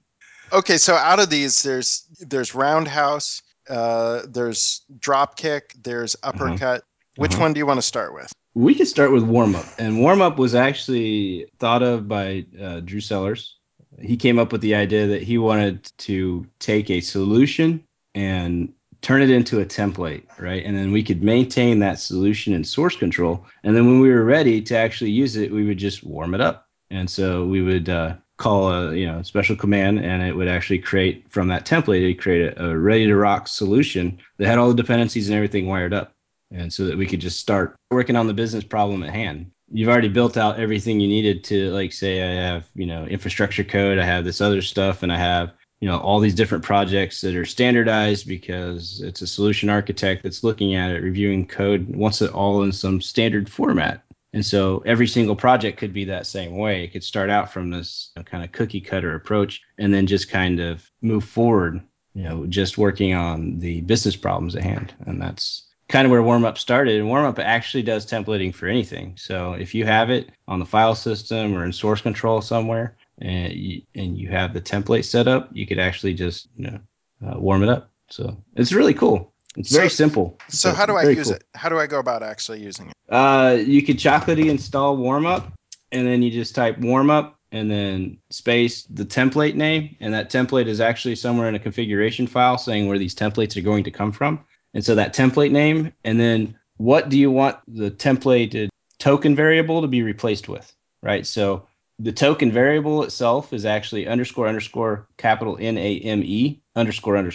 Okay, so out of these, there's there's roundhouse, uh, there's drop kick, there's Uh-huh. uppercut. Which Uh-huh. one do you want to start with? We could start with warm up, and warm up was actually thought of by uh, Drew Sellers. He came up with the idea that he wanted to take a solution and turn it into a template, right? And then we could maintain that solution in source control. And then when we were ready to actually use it, we would just warm it up. And so we would uh, call a you know special command, and it would actually create from that template. It would create a, a ready to rock solution that had all the dependencies and everything wired up, and so that we could just start working on the business problem at hand. You've already built out everything you needed to, like, say, I have, you know, infrastructure code, I have this other stuff, and I have, you know, all these different projects that are standardized because it's a solution architect that's looking at it, reviewing code, wants it all in some standard format. And so every single project could be that same way. It could start out from this you know, kind of cookie cutter approach and then just kind of move forward, you know, just working on the business problems at hand. And that's kind of where warm-up started. And warm-up actually does templating for anything. So if you have it on the file system or in source control somewhere, and you, and you have the template set up, you could actually just you know uh, warm it up. So it's really cool. It's very So, simple. so but how do I very use cool. it? How do I go about actually using it? Uh, you could Chocolatey install warm-up, and then you just type warm-up and then space the template name, and that template is actually somewhere in a configuration file saying where these templates are going to come from. And so that template name, and then what do you want the template token variable to be replaced with, right? So the token variable itself is actually underscore underscore capital N A M E underscore underscore.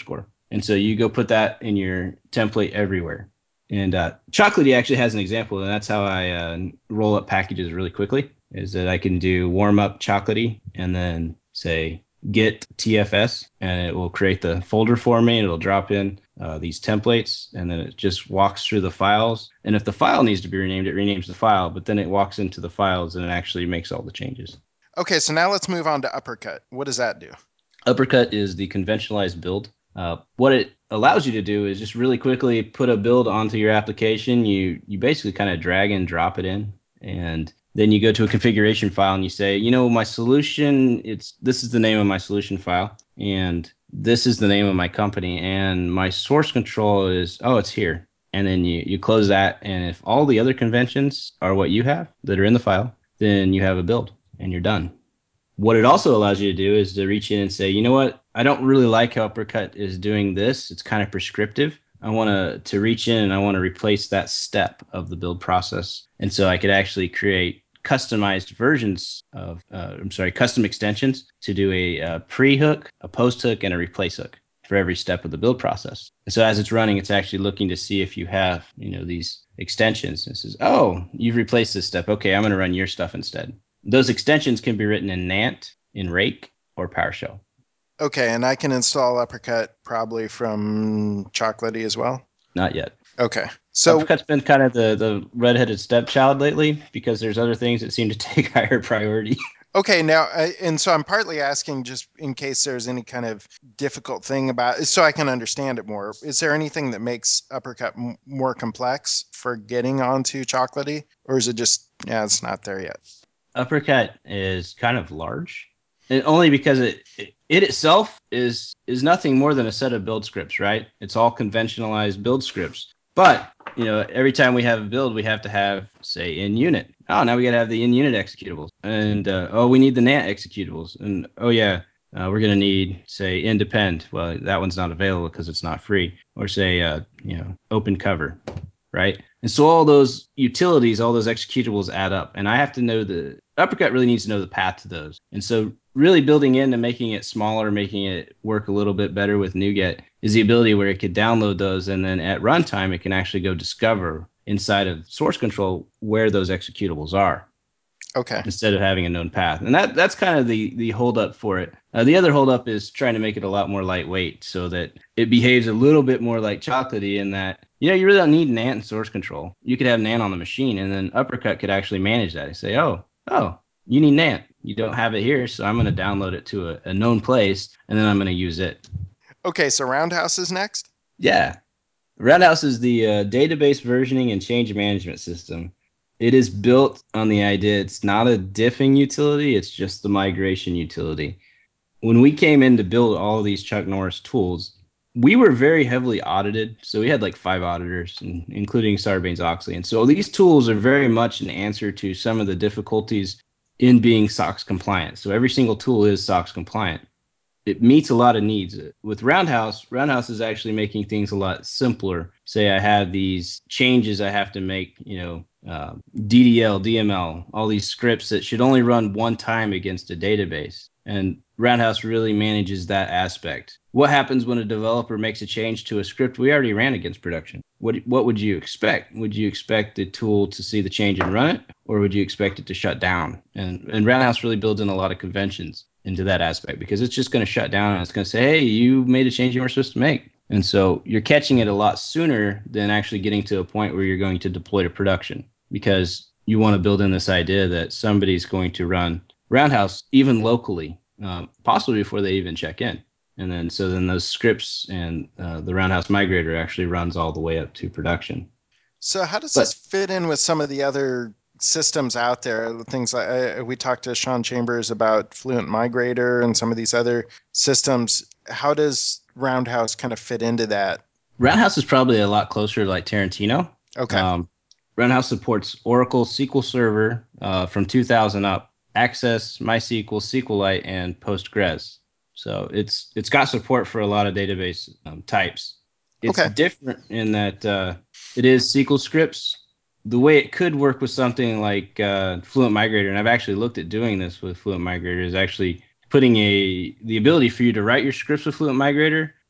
And so you go put that in your template everywhere. And uh, Chocolatey actually has an example, and that's how I uh, roll up packages really quickly, is that I can do warm up Chocolatey and then say git T F S, and it will create the folder for me. It'll drop in uh, these templates, and then it just walks through the files. And if the file needs to be renamed, it renames the file, but then it walks into the files and it actually makes all the changes. Okay, so now let's move on to Uppercut. What does that do? Uppercut is the conventionalized build. Uh, what it allows you to do is just really quickly put a build onto your application. You you basically kind of drag and drop it in, and then you go to a configuration file and you say, you know, my solution, it's this is the name of my solution file, and this is the name of my company, and my source control is, oh, it's here. And then you, you close that, and if all the other conventions are what you have that are in the file, then you have a build, and you're done. What it also allows you to do is to reach in and say, you know what, I don't really like how Uppercut is doing this. It's kind of prescriptive. I want to to reach in and I want to replace that step of the build process. And so I could actually create customized versions of, uh, I'm sorry, custom extensions to do a, a pre-hook, a post-hook, and a replace hook for every step of the build process. And so as it's running, it's actually looking to see if you have, you know, these extensions. And it says, oh, you've replaced this step. Okay, I'm going to run your stuff instead. Those extensions can be written in Nant, in Rake, or PowerShell. Okay, and I can install Uppercut probably from Chocolatey as well? Not yet. Okay. So Uppercut's been kind of the, the redheaded stepchild lately because there's other things that seem to take higher priority. Okay, now, uh, and so I'm partly asking just in case there's any kind of difficult thing about it, so I can understand it more. Is there anything that makes Uppercut m- more complex for getting onto Chocolatey, or is it just, yeah, it's not there yet? Uppercut is kind of large, and only because it, it it itself is is nothing more than a set of build scripts, right? It's all conventionalized build scripts. But you know, every time we have a build, we have to have, say, in unit. Oh, now we got to have the in unit executables, and uh, oh, we need the Nant executables, and oh yeah, uh, we're gonna need, say, independ. Well, that one's not available because it's not free, or say, uh, you know, open cover, right? And so all those utilities, all those executables add up, and I have to know the Uppercut really needs to know the path to those. And so really building in and making it smaller, making it work a little bit better with NuGet is the ability where it could download those, and then at runtime, it can actually go discover inside of source control where those executables are. Okay. Instead of having a known path. And that that's kind of the, the holdup for it. Uh, the other holdup is trying to make it a lot more lightweight so that it behaves a little bit more like Chocolatey in that, you know, you really don't need Nant and source control. You could have Nant on the machine, and then Uppercut could actually manage that and say, oh, oh, you need Nant. You don't have it here, so I'm going to download it to a, a known place, and then I'm going to use it. Okay, so Roundhouse is next? Yeah. Roundhouse is the uh, database versioning and change management system. It is built on the idea it's not a diffing utility, it's just the migration utility. When we came in to build all of these Chuck Norris tools, we were very heavily audited. So we had like five auditors, including Sarbanes-Oxley. And so these tools are very much an answer to some of the difficulties in being SOX compliant. So every single tool is SOX compliant. It meets a lot of needs. With Roundhouse, Roundhouse is actually making things a lot simpler. Say I have these changes I have to make, you know, uh, D D L, D M L, all these scripts that should only run one time against a database. And Roundhouse really manages that aspect. What happens when a developer makes a change to a script we already ran against production? What what would you expect? Would you expect the tool to see the change and run it, or would you expect it to shut down? And and Roundhouse really builds in a lot of conventions into that aspect because it's just going to shut down and it's going to say, hey, you made a change you weren't supposed to make. And so you're catching it a lot sooner than actually getting to a point where you're going to deploy to production because you want to build in this idea that somebody's going to run Roundhouse even locally, um, possibly before they even check in. And then so then those scripts and uh, the Roundhouse migrator actually runs all the way up to production. So how does But- this fit in with some of the other systems out there? Things like uh, we talked to Sean Chambers about Fluent Migrator and some of these other systems. How does Roundhouse kind of fit into that? Roundhouse is probably a lot closer to like Tarantino. Okay. Um, Roundhouse supports Oracle S Q L Server uh, from two thousand up, Access, MySQL, SQLite, and Postgres. So it's it's got support for a lot of database um, types. It's Okay. different in that uh, it is S Q L scripts. The way it could work with something like uh, Fluent Migrator, and I've actually looked at doing this with Fluent Migrator, is actually putting a the ability for you to write your scripts with Fluent Migrator,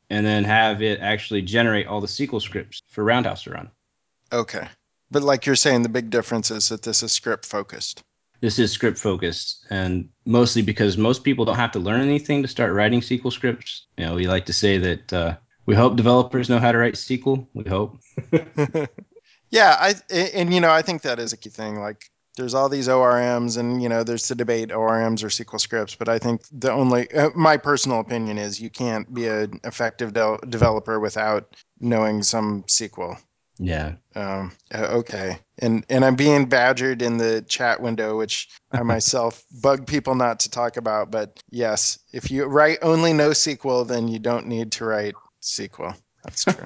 and then have it actually generate all the S Q L scripts for Roundhouse to run. Okay. But like you're saying, the big difference is that this is script focused. This is script focused, and mostly because most people don't have to learn anything to start writing S Q L scripts. You know, we like to say that uh, we hope developers know how to write S Q L. We hope. Yeah, I and you know I think that is a key thing. Like, there's all these O R Ms, and you know there's the debate O R Ms or S Q L scripts. But I think the only uh, my personal opinion is you can't be an effective de- developer without knowing some S Q L. Yeah. Um, uh, okay, and and I'm being badgered in the chat window, which I myself bug people not to talk about. But yes, if you write only no S Q L, then you don't need to write S Q L. That's true.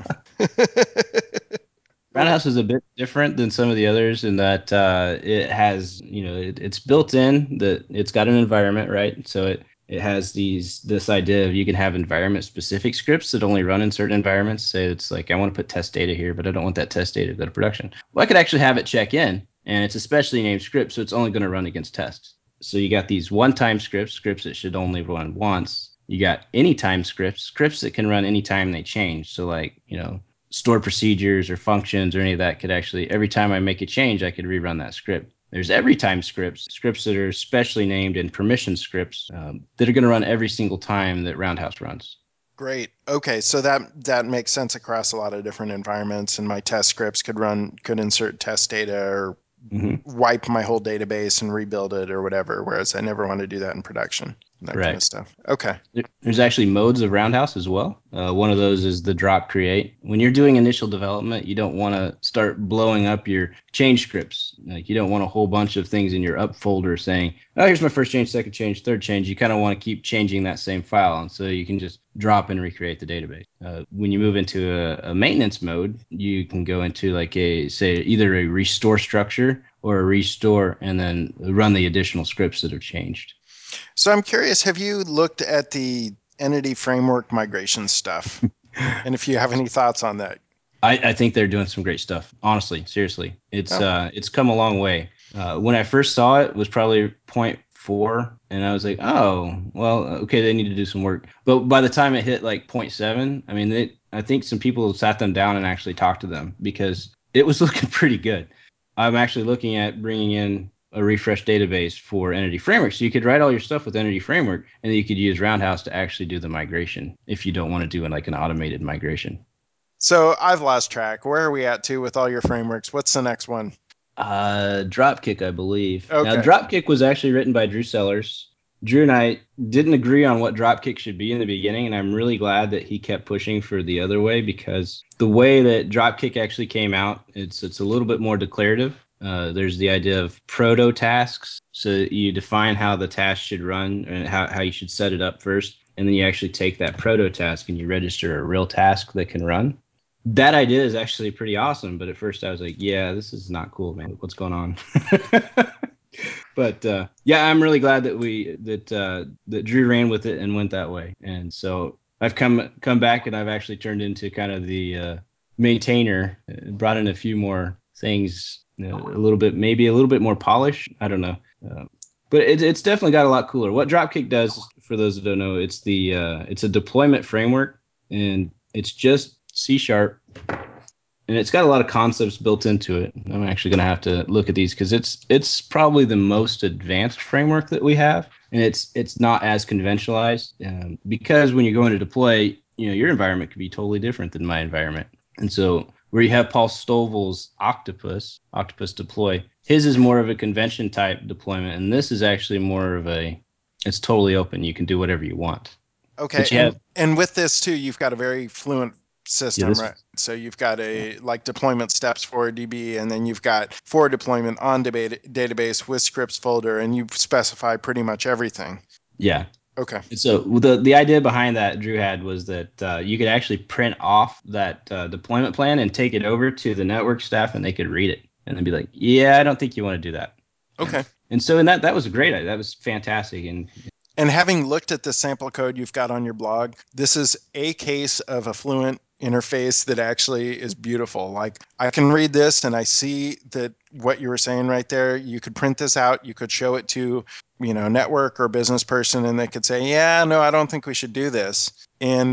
Roundhouse is a bit different than some of the others in that uh, it has, you know, it, it's built in that it's got an environment, right? So it it has these this idea of you can have environment specific scripts that only run in certain environments. Say it's like I want to put test data here, but I don't want that test data to go to production. Well, I could actually have it check in, and it's a specially named script, so it's only going to run against tests. So you got these one-time scripts, scripts that should only run once. You got anytime scripts, scripts that can run anytime they change. So like, you know, stored procedures or functions or any of that could actually, every time I make a change, I could rerun that script. There's every time scripts, scripts that are specially named and permission scripts um, that are going to run every single time that Roundhouse runs. Great. Okay, so that that makes sense across a lot of different environments, and my test scripts could run could insert test data or mm-hmm. wipe my whole database and rebuild it or whatever. Whereas I never want to do that in production. That right. kind of stuff. Okay. There's actually modes of Roundhouse as well. Uh, one of those is the drop create. When you're doing initial development, you don't want to start blowing up your change scripts. Like you don't want a whole bunch of things in your up folder saying, oh, here's my first change, second change, third change. You kind of want to keep changing that same file. And so you can just drop and recreate the database. Uh, when you move into a, a maintenance mode, you can go into like a, say, either a restore structure or a restore and then run the additional scripts that have changed. So I'm curious, have you looked at the Entity Framework migration stuff? And if you have any thoughts on that? I, I think they're doing some great stuff. Honestly, seriously, it's Oh. uh, it's come a long way. Uh, when I first saw it, it was probably zero point four, and I was like, oh, well, okay, they need to do some work. But by the time it hit like zero point seven, I mean, they, I think some people sat them down and actually talked to them because it was looking pretty good. I'm actually looking at bringing in a refresh database for Entity Framework. So you could write all your stuff with Entity Framework, and then you could use Roundhouse to actually do the migration if you don't want to do like an automated migration. So I've lost track. Where are we at to with all your frameworks? What's the next one? Uh, Dropkick, I believe. Okay. Now, Dropkick was actually written by Drew Sellers. Drew and I didn't agree on what Dropkick should be in the beginning, and I'm really glad that he kept pushing for the other way because the way that Dropkick actually came out, it's it's a little bit more declarative. Uh, there's the idea of proto tasks. So you define how the task should run and how, how you should set it up first. And then you actually take that proto task and you register a real task that can run. That idea is actually pretty awesome. But at first I was like, yeah, this is not cool, man. What's going on? But uh, yeah, I'm really glad that we that uh, that Drew ran with it and went that way. And so I've come come back and I've actually turned into kind of the uh, maintainer, brought in a few more things. You know, a little bit, maybe a little bit more polish. I don't know, uh, but it, it's definitely got a lot cooler. What Dropkick does, for those who don't know, it's the uh, it's a deployment framework, and it's just C sharp, and it's got a lot of concepts built into it. I'm actually going to have to look at these because it's it's probably the most advanced framework that we have, and it's it's not as conventionalized um, because when you're going to deploy, you know, your environment could be totally different than my environment, and so. Where you have Paul Stovall's Octopus, Octopus Deploy. His is more of a convention type deployment, and this is actually more of a, it's totally open. You can do whatever you want. Okay, you and, have, and with this too, you've got a very fluent system, Yeah, this- right? So you've got a like deployment steps for D B, and then you've got for deployment on debate, database with scripts folder, and you specify pretty much everything. yeah. Okay. So the the idea behind that Drew had was that uh, you could actually print off that uh, deployment plan and take it over to the network staff, and they could read it and then be like, "Yeah, I don't think you want to do that." Okay. And so, and that that was a great idea. That was fantastic. And And having looked at the sample code you've got on your blog, this is a case of a fluent interface that actually is beautiful. Like I can read this and I see that what you were saying right there, you could print this out, you could show it to, you know, network or business person and they could say, yeah, no, I don't think we should do this. And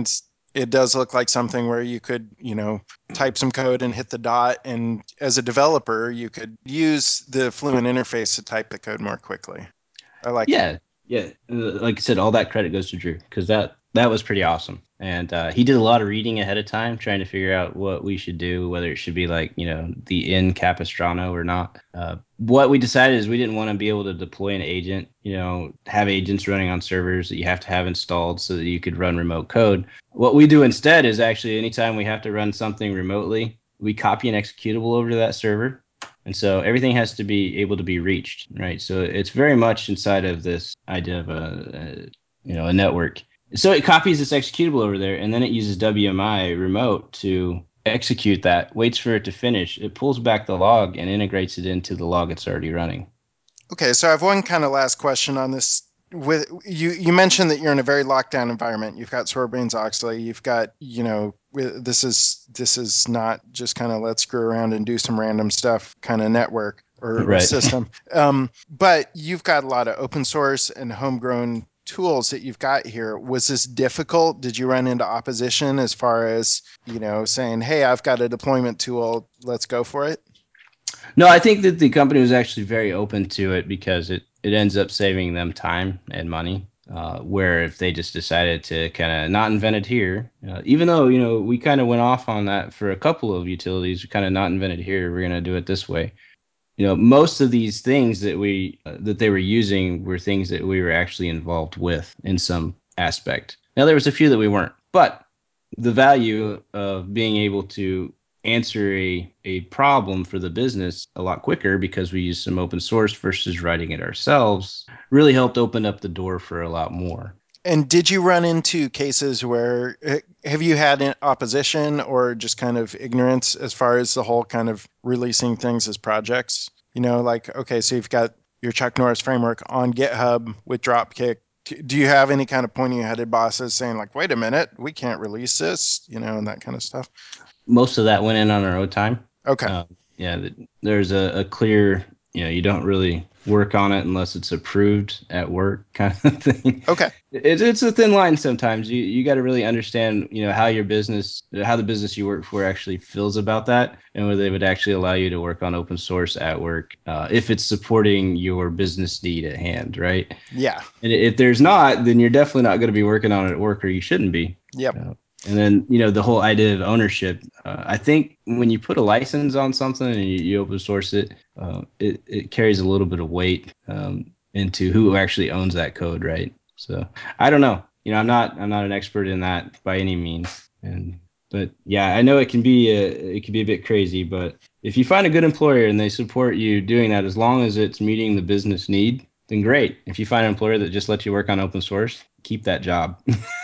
It does look like something where you could, you know, type some code and hit the dot. And as a developer, you could use the Fluent interface to type the code more quickly. I like it. Yeah, yeah. Uh, Like I said, all that credit goes to Drew because that that was pretty awesome. And uh, he did a lot of reading ahead of time, trying to figure out what we should do, whether it should be like you know the in Capistrano or not. Uh, what we decided is we didn't want to be able to deploy an agent, you know, have agents running on servers that you have to have installed so that you could run remote code. What we do instead is actually anytime we have to run something remotely, we copy an executable over to that server. And so everything has to be able to be reached, right? So it's very much inside of this idea of a, a you know a network. So it copies this executable over there, and then it uses W M I remote to execute that. Waits for it to finish. It pulls back the log and integrates it into the log it's already running. Okay, so I have one kind of last question on this. With you, you mentioned that you're in a very locked down environment. You've got Sarbanes Oxley. You've got, you know, this is this is not just kind of let's screw around and do some random stuff kind of network or, or Right. system. Um, but you've got a lot of open source and homegrown tools that you've got here. Was this difficult? Did you run into opposition as far as, you know, saying, "Hey, I've got a deployment tool. Let's go for it"? No, I think that the company was actually very open to it because it, it ends up saving them time and money. Uh, where if they just decided to kind of not invent it here, uh, even though, you know, we kind of went off on that for a couple of utilities, we kind of not invented here, we're going to do it this way. You know, most of these things that we uh, that they were using were things that we were actually involved with in some aspect. Now there was a few that we weren't, but the value of being able to answer a, a problem for the business a lot quicker because we use some open source versus writing it ourselves really helped open up the door for a lot more. And did you run into cases where uh, have you had an opposition or just kind of ignorance as far as the whole kind of releasing things as projects? You know, like, okay, so you've got your Chuck Norris framework on GitHub with Dropkick. Do you have any kind of pointing headed bosses saying like, wait a minute, we can't release this, you know, and that kind of stuff? Most of that went in on our own time. Okay. Uh, yeah, there's a, a clear, you know, you don't really work on it unless it's approved at work kind of thing. Okay. It's it's a thin line sometimes. You you got to really understand, you know, how your business, how the business you work for actually feels about that, and whether they would actually allow you to work on open source at work uh, if it's supporting your business need at hand, right? Yeah. And if there's not, then you're definitely not going to be working on it at work, or you shouldn't be. Yep. Uh, and then, you know, the whole idea of ownership. Uh, I think when you put a license on something and you, you open source it, uh, it, it carries a little bit of weight um, into who actually owns that code, right? So I don't know. You know, I'm not I'm not an expert in that by any means. And but yeah, I know it can be a, it can be a bit crazy, but if you find a good employer and they support you doing that, as long as it's meeting the business need, then great. If you find an employer that just lets you work on open source, keep that job.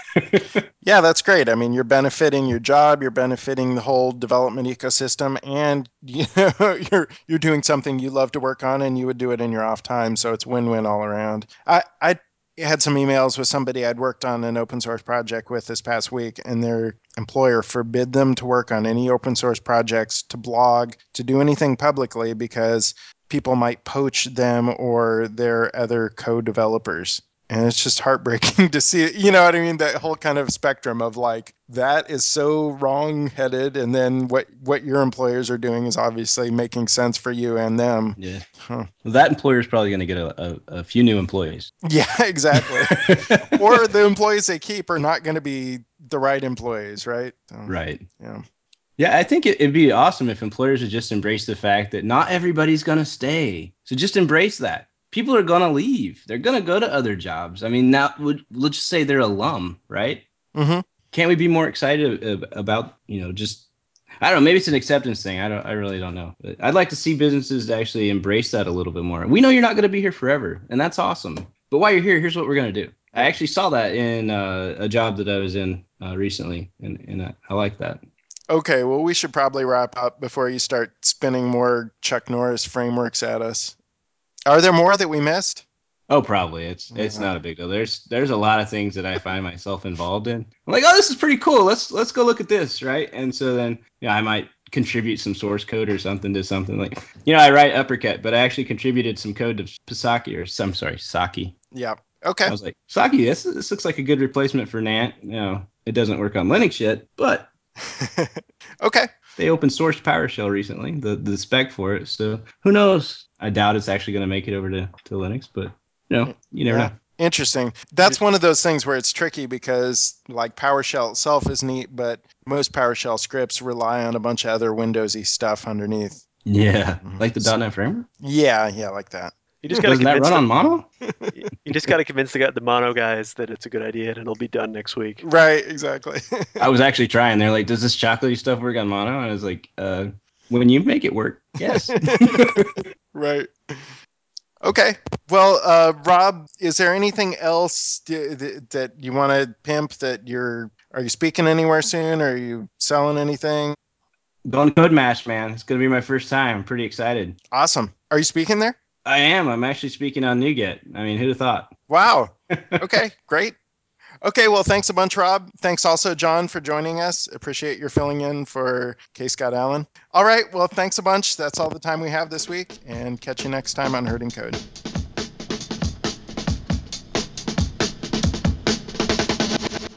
Yeah, that's great. I mean, you're benefiting your job, you're benefiting the whole development ecosystem, and you know, you're you're doing something you love to work on, and you would do it in your off time. So it's win-win all around. I I had some emails with somebody I'd worked on an open source project with this past week, and their employer forbid them to work on any open source projects, to blog, to do anything publicly because people might poach them or their other co-developers. And it's just heartbreaking to see it. You know what I mean? That whole kind of spectrum of like, that is so wrong-headed. And then what, what your employers are doing is obviously making sense for you and them. Yeah. Huh. Well, that employer is probably going to get a, a, a few new employees. Yeah, exactly. Or the employees they keep are not going to be the right employees, right? So, right. Yeah. Yeah, I think it, it'd be awesome if employers would just embrace the fact that not everybody's going to stay. So just embrace that. People are going to leave. They're going to go to other jobs. I mean, now would let's just say they're alum, right? Mm-hmm. Can't we be more excited about, you know, just I don't know, maybe it's an acceptance thing. I don't I really don't know. But I'd like to see businesses actually embrace that a little bit more. We know you're not going to be here forever, and that's awesome. But while you're here, here's what we're going to do. I actually saw that in uh, a job that I was in uh, recently, and, and I, I like that. Okay, well, we should probably wrap up before you start spinning more Chuck Norris frameworks at us. Are there more that we missed? Oh, probably. It's it's Yeah. not a big deal. There's there's a lot of things that I find myself involved in. I'm like, oh, this is pretty cool. Let's let's go look at this, right? And so then, yeah, I might contribute some source code or something to something like, you know, I write Uppercut, but I actually contributed some code to Pisaki or some sorry Saki. Yeah. Okay. I was like, Saki, this this looks like a good replacement for Nant. You know, It doesn't work on Linux yet, but Okay. they open sourced PowerShell recently, the the spec for it. So who knows? I doubt it's actually going to make it over to, to Linux, but you know, you never Yeah. know. Interesting. That's one of those things where it's tricky because like PowerShell itself is neat, but most PowerShell scripts rely on a bunch of other Windowsy stuff underneath. Yeah, Mhm. like the So- .NET framework. Yeah, yeah, like that. You just got to Doesn't that convince run on them. Mono? You just got to convince the, guy- the mono guys that it's a good idea and it'll be done next week. Right, exactly. I was actually trying. They're like, "Does this chocolatey stuff work on Mono?" And I was like, "Uh, when you make it work, yes." Right. Okay. Well, uh, Rob, is there anything else d- th- that you want to pimp that you're, are you speaking anywhere soon? Are you selling anything? Going to Code Mash, man. It's gonna be my first time. I'm pretty excited. Awesome. Are you speaking there? I am. I'm actually speaking on NuGet. I mean, who'd have thought? Wow. Okay, great. Okay, well, thanks a bunch, Rob. Thanks also, John, for joining us. Appreciate your filling in for K. Scott Allen. All right, well, thanks a bunch. That's all the time we have this week, and catch you next time on Herding Code.